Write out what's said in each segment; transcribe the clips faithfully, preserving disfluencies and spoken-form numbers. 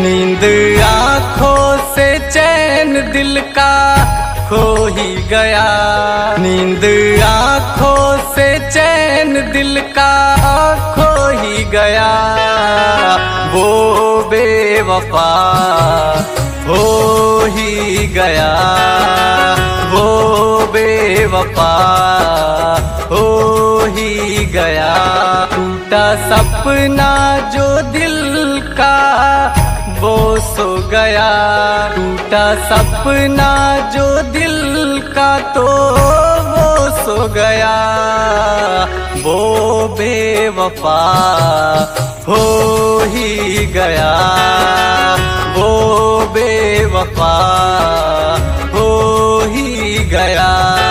नींद आँखों से चैन दिल का खो ही गया, नींद आँखों से चैन दिल का खो ही गया। वो बेवफा हो ही गया, वो बेवफा हो ही गया। टूटा सपना जो दिल का वो सो गया, टूटा सपना जो दिल का तो वो सो गया। वो बेवफा हो ही गया, वो बेवफा हो ही गया।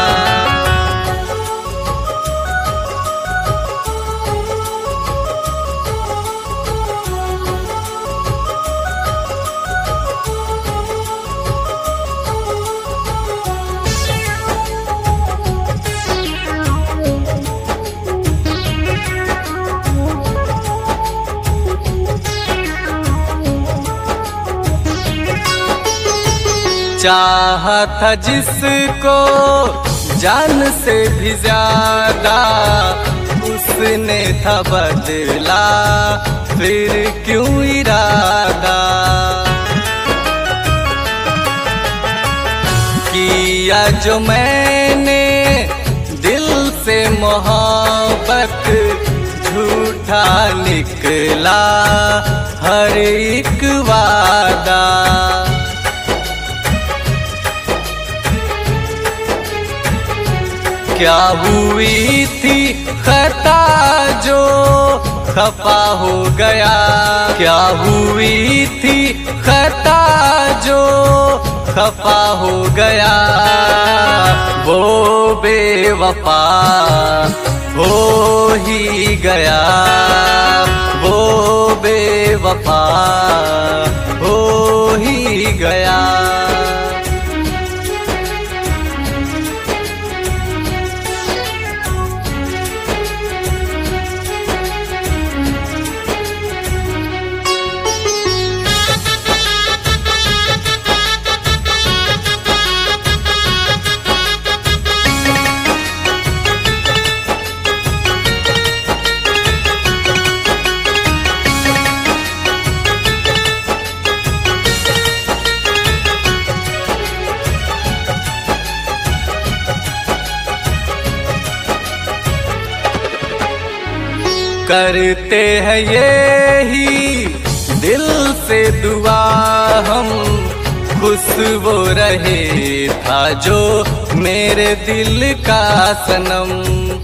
चाहा था जिसको जान से भी ज्यादा, उसने था बदला फिर क्यों इरादा। किया जो मैंने दिल से मोहब्बत, झूठा निकला हर एक वादा। क्या हुई थी खता जो खफा हो गया, क्या हुई थी खता जो खफा हो गया। वो बेवफा हो ही गया, वो बेवफा हो ही गया। करते हैं ये ही दिल से दुआ हम, खुश वो रहे था जो मेरे दिल का सनम।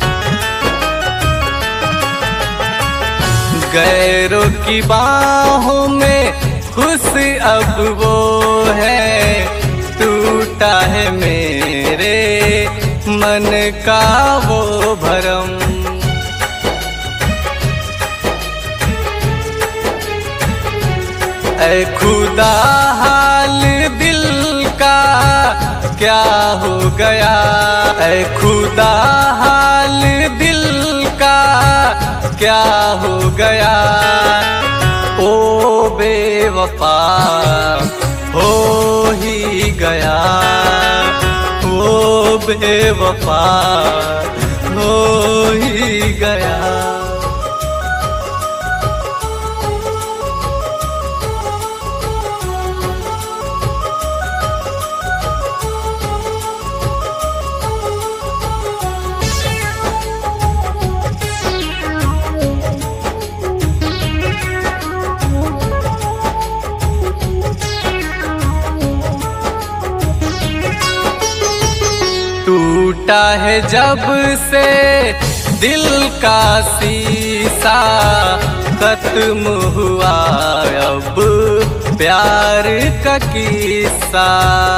गैरों की बाहों में खुश अब वो है, टूटा है मेरे मन का वो भरम। ऐ खुदा हाल दिल का क्या हो गया, ऐ खुदा हाल दिल का क्या हो गया। ओ बेवफा हो ही गया, ओ बेवफा हो ही गया। टूटा है जब से दिल का शीशा, खत्म हुआ अब प्यार का किस्सा।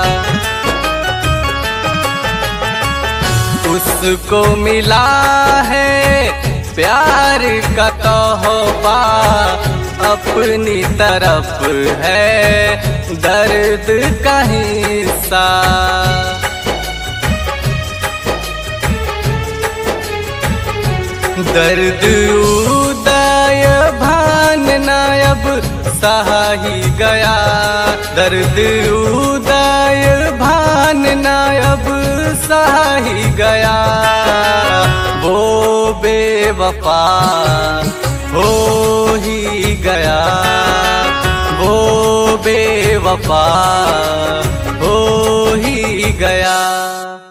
उसको मिला है प्यार का तोहफा, अपनी तरफ है दर्द का हिस्सा। दर्द उदय भान नायब अब सहा ही गया। दर्द उदय भान ना अब सहा ही गया। वो बेवफा हो ही गया, वो बेवफा हो ही गया।